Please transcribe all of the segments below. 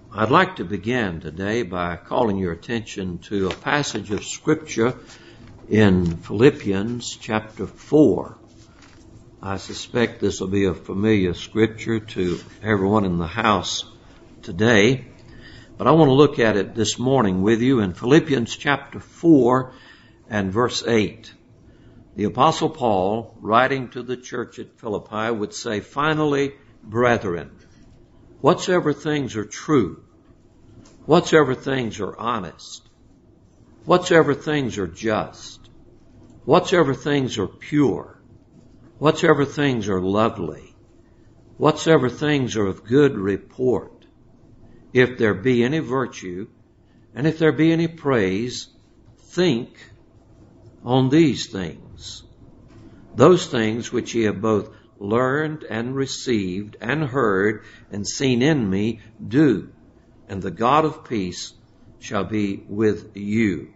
I'd like to begin today by calling your attention to a passage of Scripture in Philippians chapter 4. I suspect this will be a familiar Scripture to everyone in the house today, but I want to look at it this morning with you in Philippians chapter 4 and verse 8. The Apostle Paul, writing to the church at Philippi, would say, "Finally, brethren, whatsoever things are true, whatsoever things are honest, whatsoever things are just, whatsoever things are pure, whatsoever things are lovely, whatsoever things are of good report, if there be any virtue, and if there be any praise, think on these things. Those things which ye have both learned and received and heard and seen in me, do, and the God of peace shall be with you."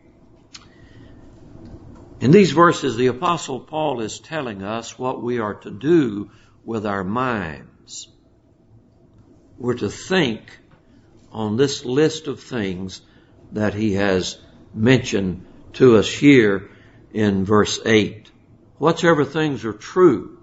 In these verses, the Apostle Paul is telling us what we are to do with our minds. We're to think on this list of things that he has mentioned to us here in verse 8. Whatsoever things are true,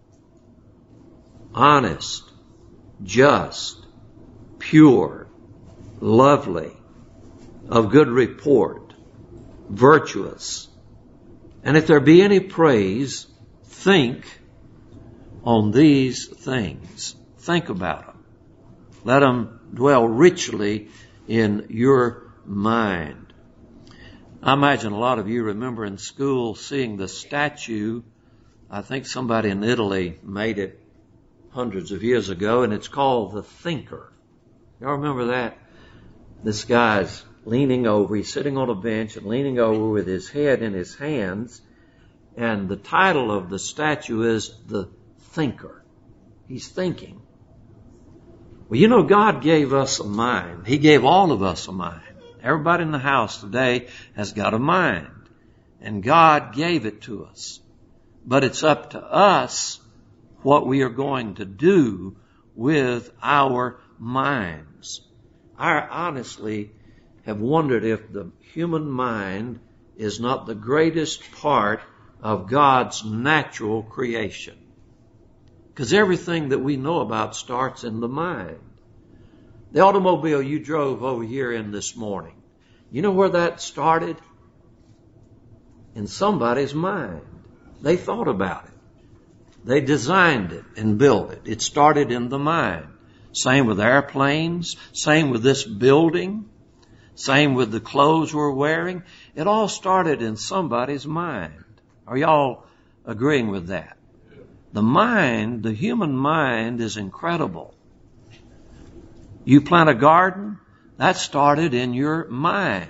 honest, just, pure, lovely, of good report, virtuous, and if there be any praise, think on these things. Think about them. Let them dwell richly in your mind. I imagine a lot of you remember in school seeing the statue. I think somebody in Italy made it hundreds of years ago, and it's called the Thinker. Y'all remember that? This guy's leaning over, he's sitting on a bench and leaning over with his head in his hands, and the title of the statue is The Thinker. He's thinking. Well, you know, God gave us a mind. He gave all of us a mind. Everybody in the house today has got a mind, and God gave it to us. But it's up to us what we are going to do with our minds. I honestly have wondered if the human mind is not the greatest part of God's natural creation. Because everything that we know about starts in the mind. The automobile you drove over here in this morning, you know where that started? In somebody's mind. They thought about it. They designed it and built it. It started in the mind. Same with airplanes. Same with this building. Same with the clothes we're wearing. It all started in somebody's mind. Are y'all agreeing with that? The mind, the human mind, is incredible. You plant a garden, that started in your mind.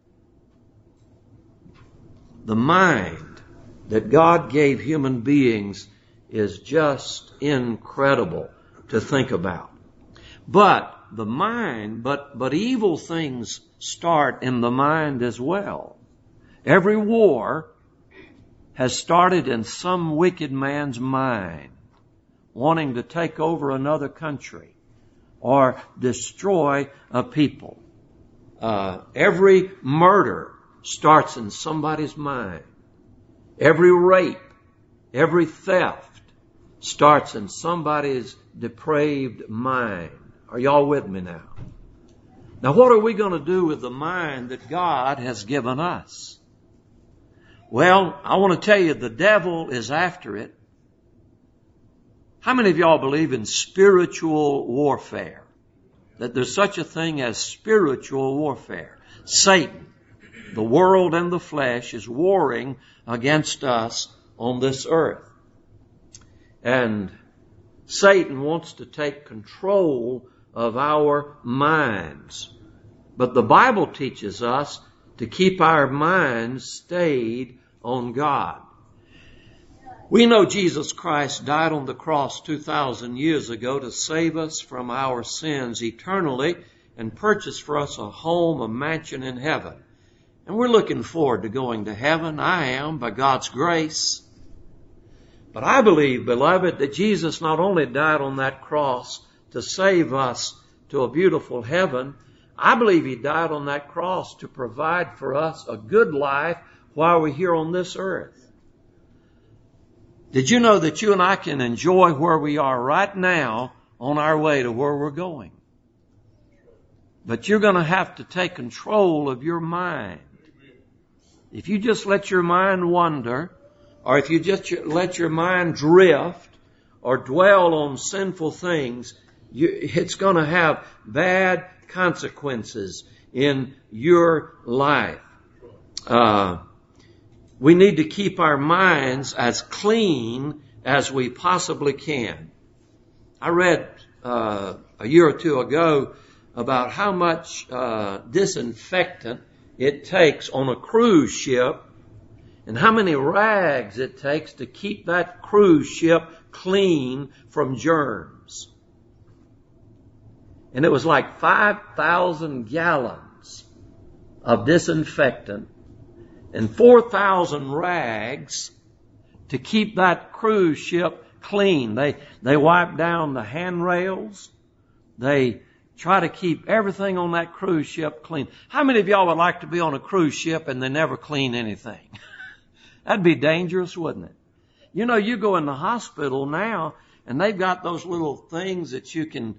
The mind that God gave human beings is just incredible to think about. But the mind, but evil things start in the mind as well. Every war has started in some wicked man's mind, wanting to take over another country or destroy a people. Every murder starts in somebody's mind. Every rape, every theft starts in somebody's depraved mind. Are y'all with me now? Now, what are we going to do with the mind that God has given us? Well, I want to tell you, the devil is after it. How many of y'all believe in spiritual warfare? That there's such a thing as spiritual warfare. Satan, the world and the flesh, is warring against us on this earth. And Satan wants to take control of our minds. But the Bible teaches us to keep our minds stayed on God. We know Jesus Christ died on the cross 2,000 years ago to save us from our sins eternally and purchase for us a home, a mansion in heaven. And we're looking forward to going to heaven. I am, by God's grace. But I believe, beloved, that Jesus not only died on that cross to save us to a beautiful heaven. I believe He died on that cross to provide for us a good life while we're here on this earth. Did you know that you and I can enjoy where we are right now on our way to where we're going? But you're going to have to take control of your mind. If you just let your mind wander, or if you just let your mind drift or dwell on sinful things, it's going to have bad consequences in your life. We need to keep our minds as clean as we possibly can. I read a year or two ago about how much disinfectant it takes on a cruise ship and how many rags it takes to keep that cruise ship clean from germs. And it was like 5,000 gallons of disinfectant and 4,000 rags to keep that cruise ship clean. They wipe down the handrails. They try to keep everything on that cruise ship clean. How many of y'all would like to be on a cruise ship and they never clean anything? That'd be dangerous, wouldn't it? You know, you go in the hospital now and they've got those little things that you can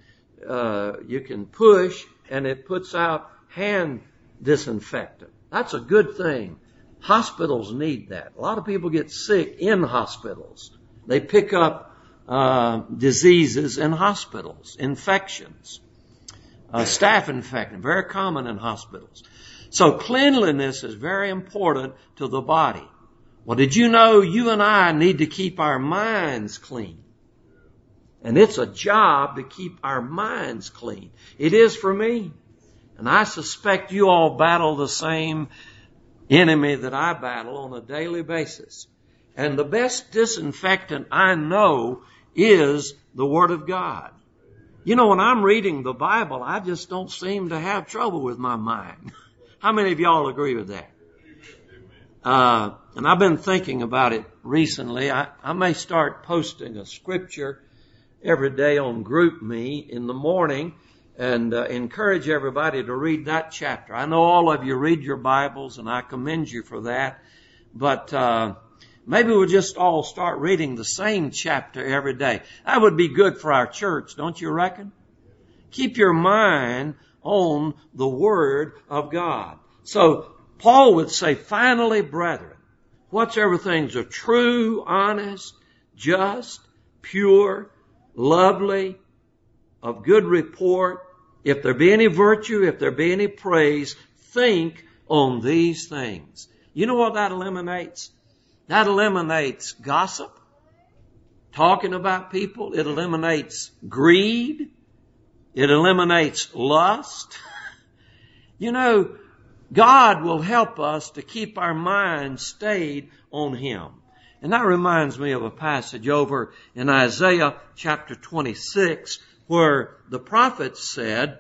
push and it puts out hand disinfectant. That's a good thing. Hospitals need that. A lot of people get sick in hospitals. They pick up diseases in hospitals, infections, staph infection, very common in hospitals. So cleanliness is very important to the body. Well, did you know you and I need to keep our minds clean? And it's a job to keep our minds clean. It is for me. And I suspect you all battle the same enemy that I battle on a daily basis. And the best disinfectant I know is the Word of God. You know, when I'm reading the Bible, I just don't seem to have trouble with my mind. How many of y'all agree with that? And I've been thinking about it recently. I may start posting a scripture every day on GroupMe in the morning and encourage everybody to read that chapter. I know all of you read your Bibles, and I commend you for that. But maybe we'll just all start reading the same chapter every day. That would be good for our church, don't you reckon? Keep your mind on the Word of God. So Paul would say, finally, brethren, whatsoever things are true, honest, just, pure, lovely, of good report, if there be any virtue, if there be any praise, think on these things. You know what that eliminates? That eliminates gossip, talking about people. It eliminates greed. It eliminates lust. You know, God will help us to keep our minds stayed on Him. And that reminds me of a passage over in Isaiah chapter 26 where the prophet said,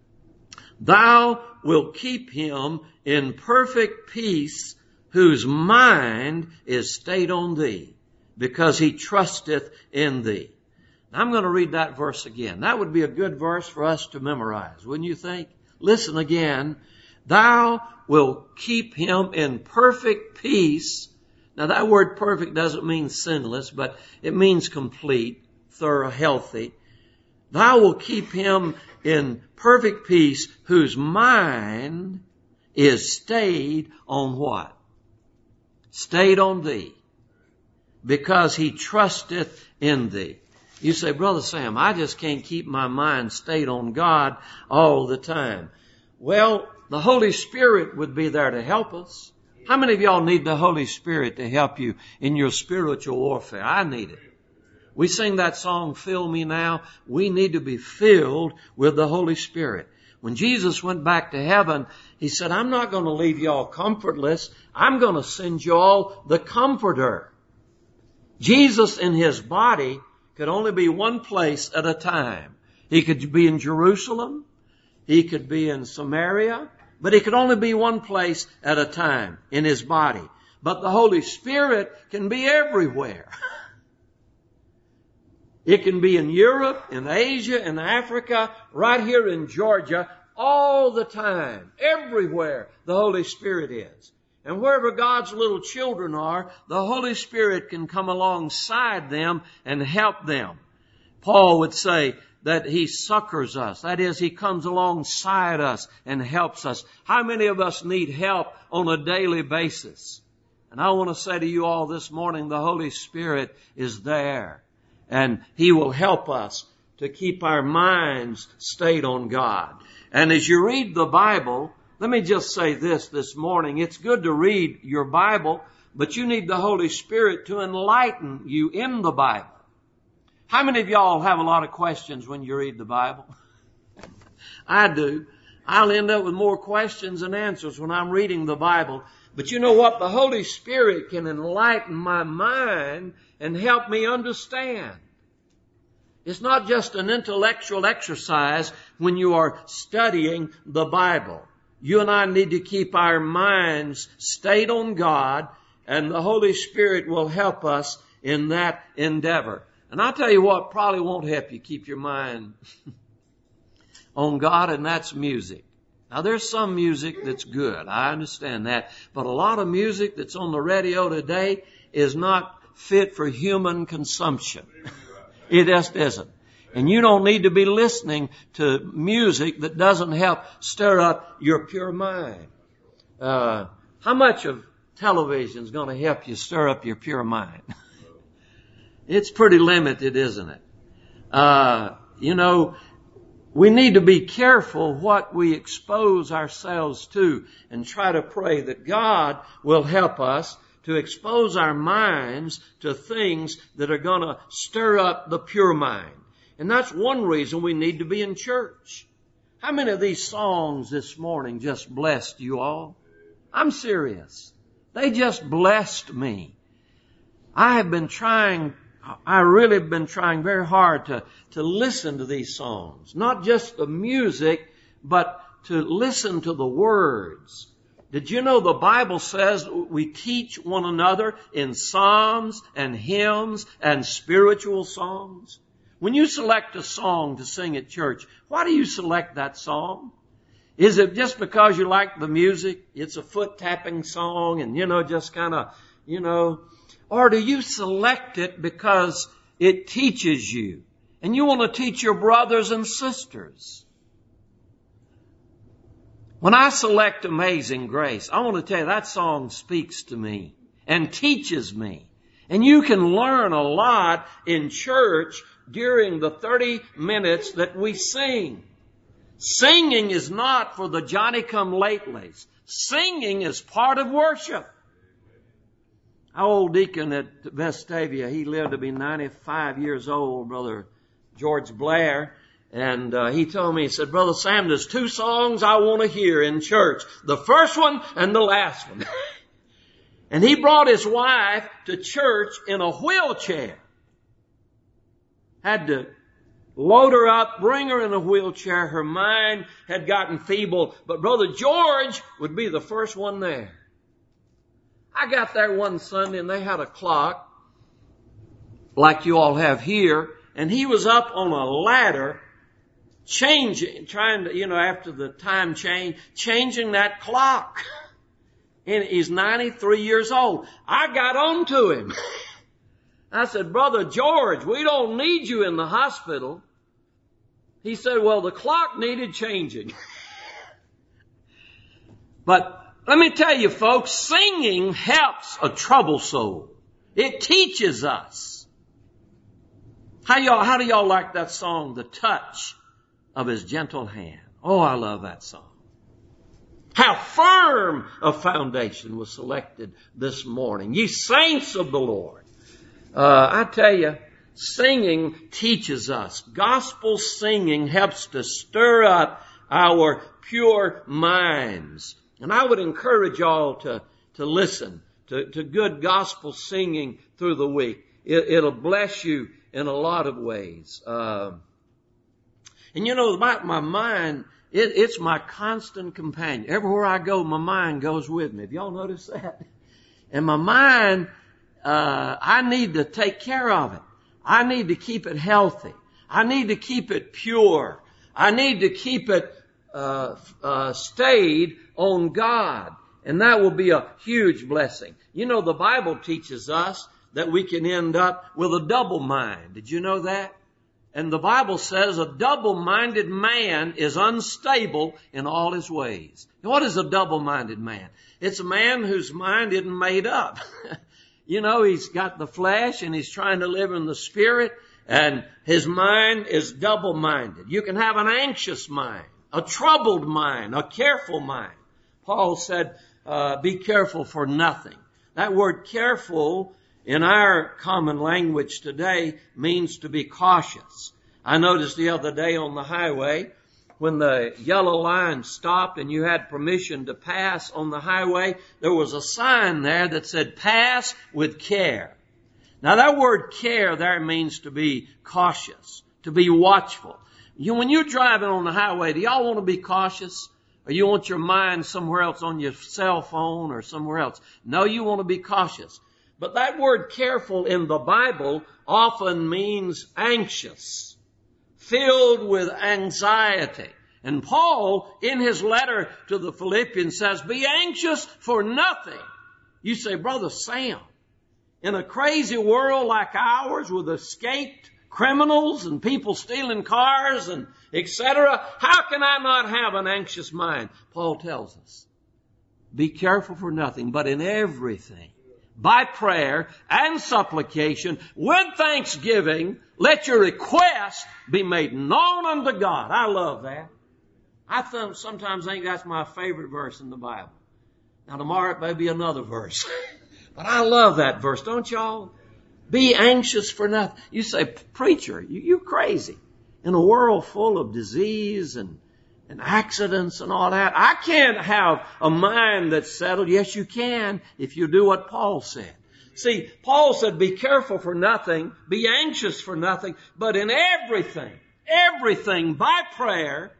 "Thou wilt keep him in perfect peace whose mind is stayed on thee, because he trusteth in thee." Now, I'm going to read that verse again. That would be a good verse for us to memorize, wouldn't you think? Listen again. Thou wilt keep him in perfect peace. Now, that word perfect doesn't mean sinless, but it means complete, thorough, healthy. Thou wilt keep him in perfect peace whose mind is stayed on what? Stayed on thee, because he trusteth in thee. You say, Brother Sam, I just can't keep my mind stayed on God all the time. Well, the Holy Spirit would be there to help us. How many of y'all need the Holy Spirit to help you in your spiritual warfare? I need it. We sing that song, Fill Me Now. We need to be filled with the Holy Spirit. When Jesus went back to heaven, He said, I'm not going to leave y'all comfortless. I'm going to send y'all the Comforter. Jesus in His body could only be one place at a time. He could be in Jerusalem. He could be in Samaria. But He could only be one place at a time in His body. But the Holy Spirit can be everywhere. It can be in Europe, in Asia, in Africa, right here in Georgia, all the time, everywhere the Holy Spirit is. And wherever God's little children are, the Holy Spirit can come alongside them and help them. Paul would say that He succors us. That is, He comes alongside us and helps us. How many of us need help on a daily basis? And I want to say to you all this morning, the Holy Spirit is there. And He will help us to keep our minds stayed on God. And as you read the Bible, let me just say this morning. It's good to read your Bible, but you need the Holy Spirit to enlighten you in the Bible. How many of y'all have a lot of questions when you read the Bible? I do. I'll end up with more questions than answers when I'm reading the Bible. But you know what? The Holy Spirit can enlighten my mind and help me understand. It's not just an intellectual exercise when you are studying the Bible. You and I need to keep our minds stayed on God, and the Holy Spirit will help us in that endeavor. And I'll tell you what probably won't help you keep your mind on God, and that's music. Now, there's some music that's good. I understand that. But a lot of music that's on the radio today is not fit for human consumption. It just isn't. And you don't need to be listening to music that doesn't help stir up your pure mind. How much of television is going to help you stir up your pure mind? It's pretty limited, isn't it? We need to be careful what we expose ourselves to and try to pray that God will help us to expose our minds to things that are going to stir up the pure mind. And that's one reason we need to be in church. How many of these songs this morning just blessed you all? I'm serious. They just blessed me. I really have been trying very hard to listen to these songs. Not just the music, but to listen to the words. Did you know the Bible says we teach one another in psalms and hymns and spiritual songs? When you select a song to sing at church, why do you select that song? Is it just because you like the music? It's a foot-tapping song and, just kind of, Or do you select it because it teaches you? And you want to teach your brothers and sisters. When I select Amazing Grace, I want to tell you that song speaks to me and teaches me. And you can learn a lot in church during the 30 minutes that we sing. Singing is not for the Johnny-come-latelys. Singing is part of worship. Our old deacon at Vestavia, he lived to be 95 years old, Brother George Blair. And he told me, he said, Brother Sam, there's two songs I want to hear in church. The first one and the last one. And he brought his wife to church in a wheelchair. Had to load her up, bring her in a wheelchair. Her mind had gotten feeble. But Brother George would be the first one there. I got there one Sunday and they had a clock like you all have here. And he was up on a ladder changing, trying to, after the time change, changing that clock. And he's 93 years old. I got on to him. I said, Brother George, we don't need you in the hospital. He said, well, the clock needed changing. But let me tell you, folks, singing helps a troubled soul. It teaches us. How do y'all like that song, The Touch of His Gentle Hand? Oh, I love that song. How firm a foundation was selected this morning. Ye saints of the Lord. I tell you, singing teaches us. Gospel singing helps to stir up our pure minds. And I would encourage y'all to listen to good gospel singing through the week. It'll bless you in a lot of ways. And my mind, it's my constant companion. Everywhere I go, my mind goes with me. Have y'all noticed that? And my mind, I need to take care of it. I need to keep it healthy. I need to keep it pure. I need to keep it stayed on God. And that will be a huge blessing. You know, the Bible teaches us that we can end up with a double mind. Did you know that? And the Bible says a double-minded man is unstable in all his ways. What is a double-minded man? It's a man whose mind isn't made up. You know, he's got the flesh and he's trying to live in the spirit, and his mind is double-minded. You can have an anxious mind, a troubled mind, a careful mind. Paul said, be careful for nothing. That word careful in our common language today means to be cautious. I noticed the other day on the highway, when the yellow line stopped and you had permission to pass on the highway, there was a sign there that said, pass with care. Now that word care there means to be cautious, to be watchful. When you're driving on the highway, do y'all want to be cautious? Or you want your mind somewhere else on your cell phone or somewhere else? No, you want to be cautious. But that word careful in the Bible often means anxious, filled with anxiety. And Paul, in his letter to the Philippians, says, be anxious for nothing. You say, Brother Sam, in a crazy world like ours with escaped criminals and people stealing cars and etc., how can I not have an anxious mind? Paul tells us, be careful for nothing, but in everything, by prayer and supplication, with thanksgiving, let your requests be made known unto God. I love that. Sometimes think that's my favorite verse in the Bible. Now tomorrow it may be another verse. But I love that verse, don't y'all? Be anxious for nothing. You say, preacher, you're crazy. In a world full of disease and accidents and all that, I can't have a mind that's settled. Yes, you can if you do what Paul said. See, Paul said, be careful for nothing, be anxious for nothing, but in everything by prayer.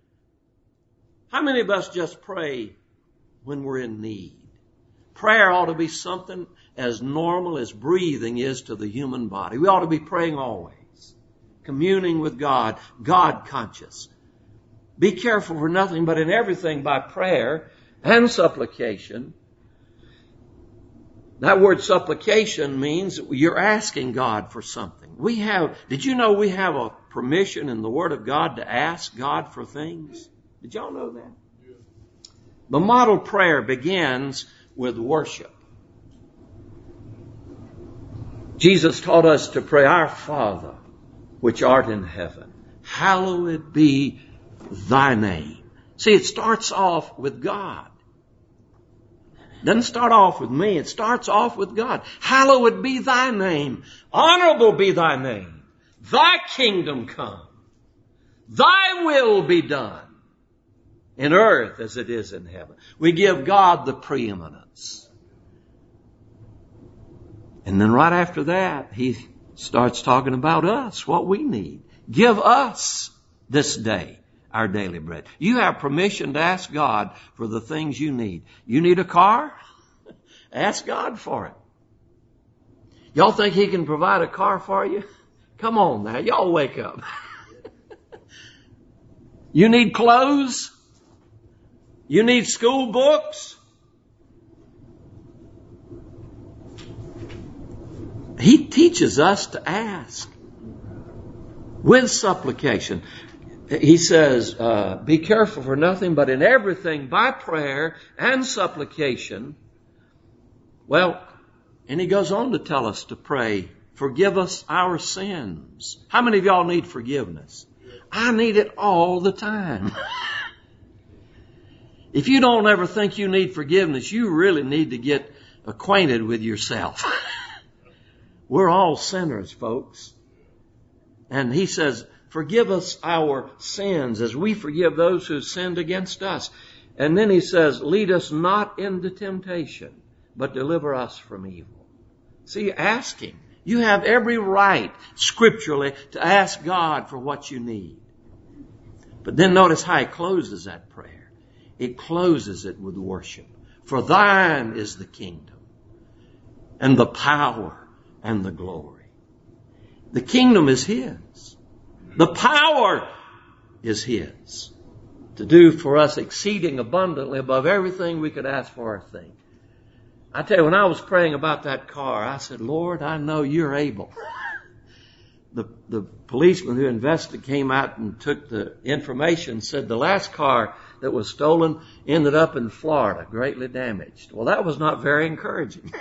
How many of us just pray when we're in need? Prayer ought to be something as normal as breathing is to the human body. We ought to be praying always, communing with God, God conscious. Be careful for nothing, but in everything by prayer and supplication. That word supplication means you're asking God for something. Did you know we have a permission in the Word of God to ask God for things? Did y'all know that? Yeah. The model prayer begins with worship. Jesus taught us to pray, Our Father, which art in heaven, hallowed be thy name. See, it starts off with God. It doesn't start off with me. It starts off with God. Hallowed be thy name. Honorable be thy name. Thy kingdom come. Thy will be done in earth as it is in heaven. We give God the preeminence. And then right after that, he starts talking about us, what we need. Give us this day our daily bread. You have permission to ask God for the things you need. You need a car? Ask God for it. Y'all think he can provide a car for you? Come on now, y'all wake up. You need clothes? You need school books? He teaches us to ask with supplication. He says, be careful for nothing, but in everything by prayer and supplication. Well, and he goes on to tell us to pray, forgive us our sins. How many of y'all need forgiveness? I need it all the time. If you don't ever think you need forgiveness, you really need to get acquainted with yourself. We're all sinners, folks. And he says, forgive us our sins as we forgive those who sinned against us. And then he says, lead us not into temptation, but deliver us from evil. See, asking. You have every right, scripturally, to ask God for what you need. But then notice how he closes that prayer. It closes it with worship. For thine is the kingdom and the power and the glory. The kingdom is His. The power is His to do for us exceeding abundantly above everything we could ask for or think. I tell you, when I was praying about that car, I said, Lord, I know You're able. The policeman who investigated came out and took the information, said the last car that was stolen ended up in Florida, greatly damaged. Well, that was not very encouraging.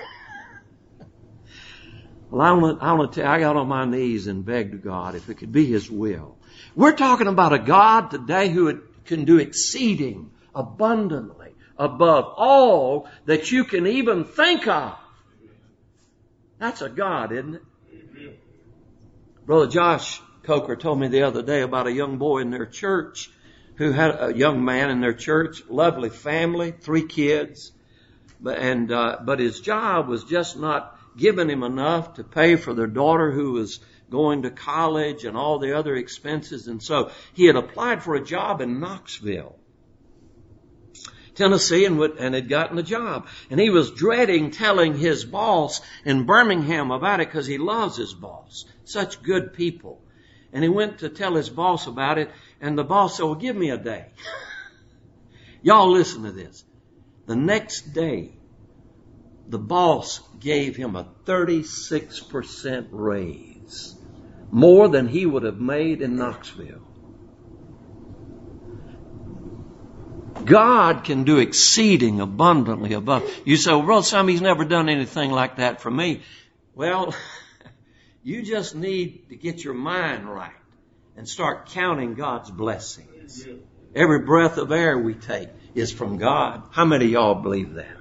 Well, I want to tell you, I got on my knees and begged God if it could be His will. We're talking about a God today who can do exceeding abundantly above all that you can even think of. That's a God, isn't it? Brother Josh Coker told me the other day about a young boy in their church who had a young man in their church, lovely family, 3 kids, but his job was just not giving him enough to pay for their daughter who was going to college and all the other expenses. And so he had applied for a job in Knoxville, Tennessee, and had gotten the job. And he was dreading telling his boss in Birmingham about it because he loves his boss. Such good people. And he went to tell his boss about it, and the boss said, well, give me a day. Y'all listen to this. The next day, the boss gave him a 36% raise. More than he would have made in Knoxville. God can do exceeding abundantly above. You say, well, Brother Sam, He's never done anything like that for me. Well, you just need to get your mind right and start counting God's blessings. Every breath of air we take is from God. How many of y'all believe that?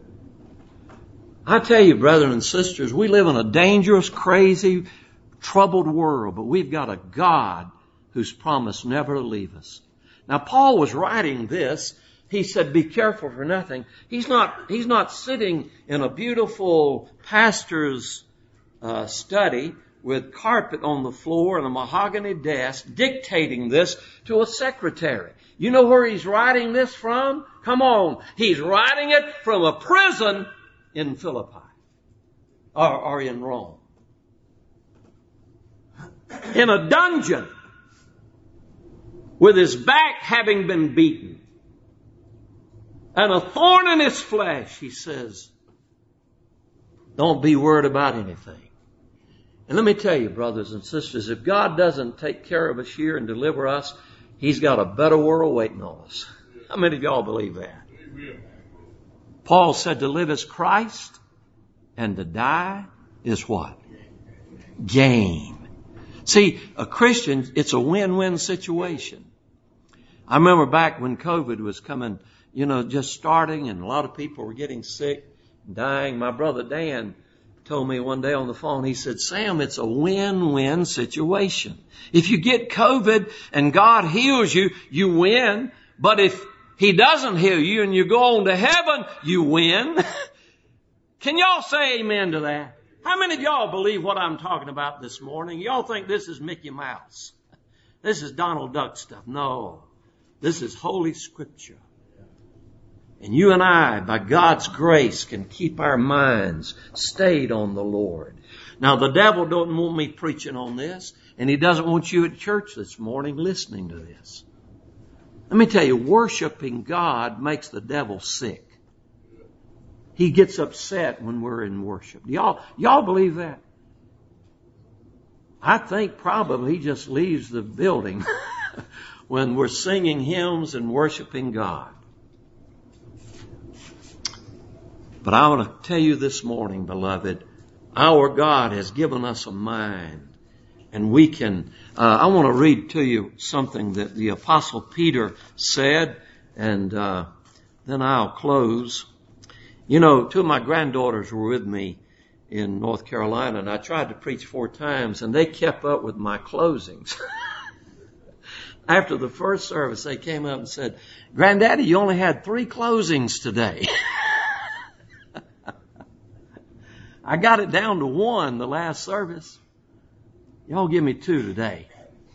I tell you, brethren and sisters, we live in a dangerous, crazy, troubled world, but we've got a God who's promised never to leave us. Now, Paul was writing this. He said, be careful for nothing. He's not sitting in a beautiful pastor's study with carpet on the floor and a mahogany desk dictating this to a secretary. You know where he's writing this from? Come on. He's writing it from a prison in Philippi or in Rome. In a dungeon, with his back having been beaten and a thorn in his flesh, he says, don't be worried about anything. And let me tell you, brothers and sisters, if God doesn't take care of us here and deliver us, He's got a better world waiting on us. How many of y'all believe that? Amen. Paul said to live is Christ and to die is what? Gain. See, a Christian, it's a win-win situation. I remember back when COVID was coming, just starting, and a lot of people were getting sick, dying. My brother Dan told me one day on the phone, he said, Sam, it's a win-win situation. If you get COVID and God heals you, you win. But if He doesn't heal you and you go on to heaven, you win. Can y'all say amen to that? How many of y'all believe what I'm talking about this morning? Y'all think this is Mickey Mouse? This is Donald Duck stuff. No. This is Holy Scripture. And you and I, by God's grace, can keep our minds stayed on the Lord. Now, the devil doesn't want me preaching on this, and he doesn't want you at church this morning listening to this. Let me tell you, worshiping God makes the devil sick. He gets upset when we're in worship. Y'all believe that? I think probably he just leaves the building when we're singing hymns and worshiping God. But I want to tell you this morning, beloved, our God has given us a mind. And we can, I want to read to you something that the Apostle Peter said, and then I'll close. Two of my granddaughters were with me in North Carolina, and I tried to preach 4 times, and they kept up with my closings. After the first service, they came up and said, Granddaddy, you only had 3 closings today. I got it down to 1 the last service. Y'all give me 2 today.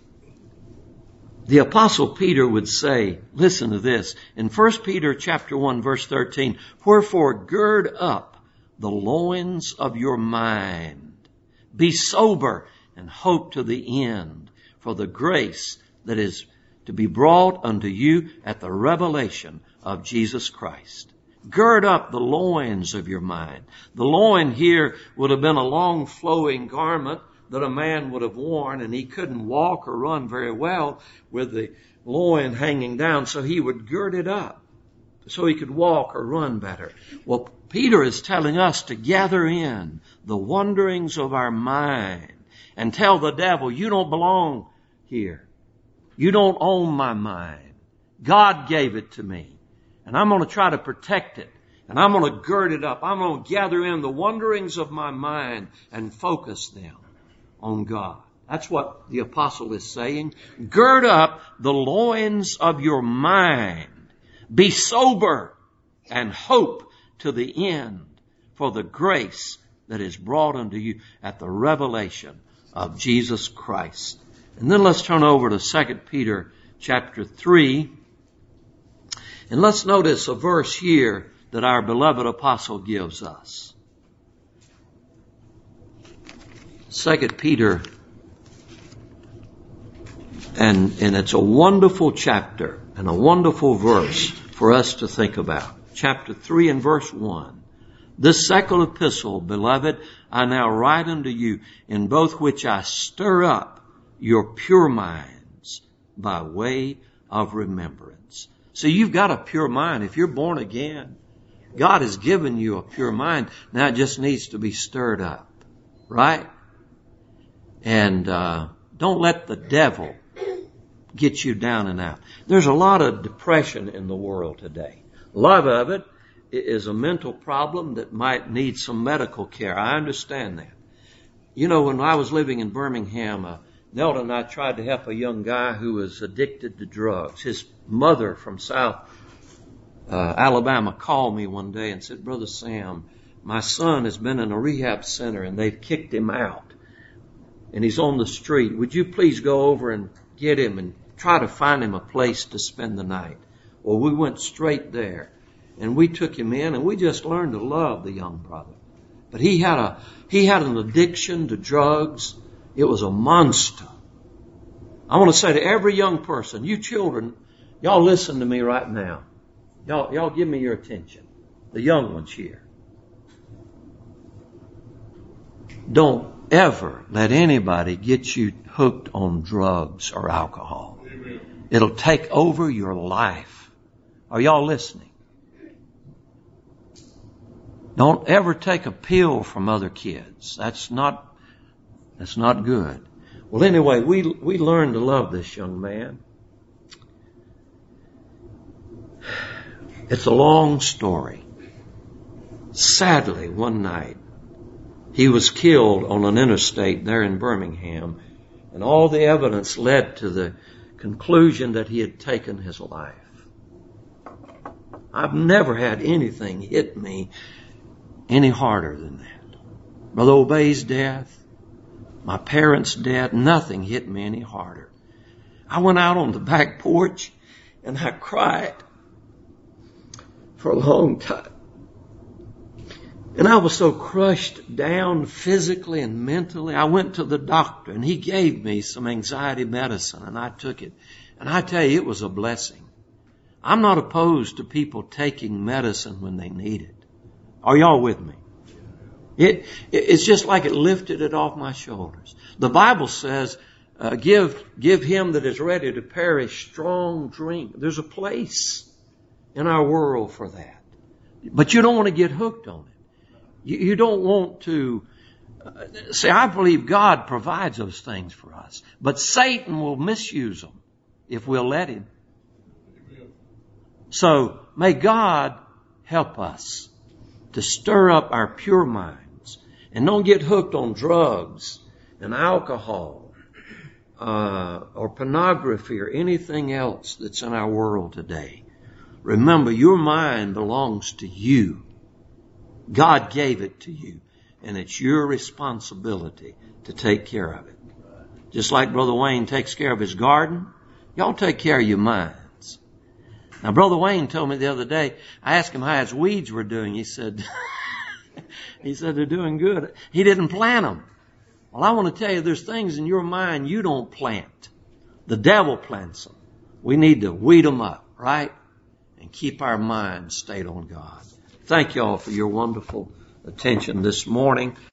The Apostle Peter would say, listen to this, in 1 Peter chapter 1 verse 13, wherefore gird up the loins of your mind. Be sober and hope to the end for the grace that is to be brought unto you at the revelation of Jesus Christ. Gird up the loins of your mind. The loin here would have been a long flowing garment that a man would have worn, and he couldn't walk or run very well with the loin hanging down, so he would gird it up so he could walk or run better. Well, Peter is telling us to gather in the wanderings of our mind and tell the devil, you don't belong here. You don't own my mind. God gave it to me. And I'm going to try to protect it. And I'm going to gird it up. I'm going to gather in the wanderings of my mind and focus them on God. That's what the apostle is saying. Gird up the loins of your mind. Be sober and hope to the end for the grace that is brought unto you at the revelation of Jesus Christ. And then let's turn over to 2 Peter chapter 3. And let's notice a verse here that our beloved apostle gives us. 2 Peter, and it's a wonderful chapter and a wonderful verse for us to think about. Chapter 3 and verse 1. This second epistle, beloved, I now write unto you, in both which I stir up your pure minds by way of remembrance. So you've got a pure mind. If you're born again, God has given you a pure mind. Now it just needs to be stirred up. Right? And don't let the devil get you down and out. There's a lot of depression in the world today. A lot of it is a mental problem that might need some medical care. I understand that. You know, when I was living in Birmingham, Nelda and I tried to help a young guy who was addicted to drugs. His mother from South Alabama called me one day and said, Brother Sam, my son has been in a rehab center and they've kicked him out. And he's on the street. Would you please go over and get him and try to find him a place to spend the night? Well, we went straight there. And we took him in and we just learned to love the young brother. But he had an addiction to drugs. It was a monster. I want to say to every young person, you children, y'all listen to me right now. Y'all give me your attention. The young ones here. Don't ever let anybody get you hooked on drugs or alcohol. Amen. It'll take over your life. Are y'all listening? Don't ever take a pill from other kids. That's not good. Well, anyway, we learned to love this young man. It's a long story. Sadly, one night, he was killed on an interstate there in Birmingham, and all the evidence led to the conclusion that he had taken his life. I've never had anything hit me any harder than that. Brother Obey's death, my parents' death, nothing hit me any harder. I went out on the back porch and I cried for a long time. And I was so crushed down physically and mentally. I went to the doctor and he gave me some anxiety medicine and I took it. And I tell you, it was a blessing. I'm not opposed to people taking medicine when they need it. Are y'all with me? It's just like it lifted it off my shoulders. The Bible says, give him that is ready to perish strong drink. There's a place in our world for that. But you don't want to get hooked on it. You don't want to... See, I believe God provides those things for us. But Satan will misuse them if we'll let him. So may God help us to stir up our pure minds and don't get hooked on drugs and alcohol or pornography or anything else that's in our world today. Remember, your mind belongs to you. God gave it to you, and it's your responsibility to take care of it. Just like Brother Wayne takes care of his garden, y'all take care of your minds. Now, Brother Wayne told me the other day, I asked him how his weeds were doing. He said, they're doing good. He didn't plant them. Well, I want to tell you, there's things in your mind you don't plant. The devil plants them. We need to weed them up, right? And keep our mind stayed on God. Thank you all for your wonderful attention this morning.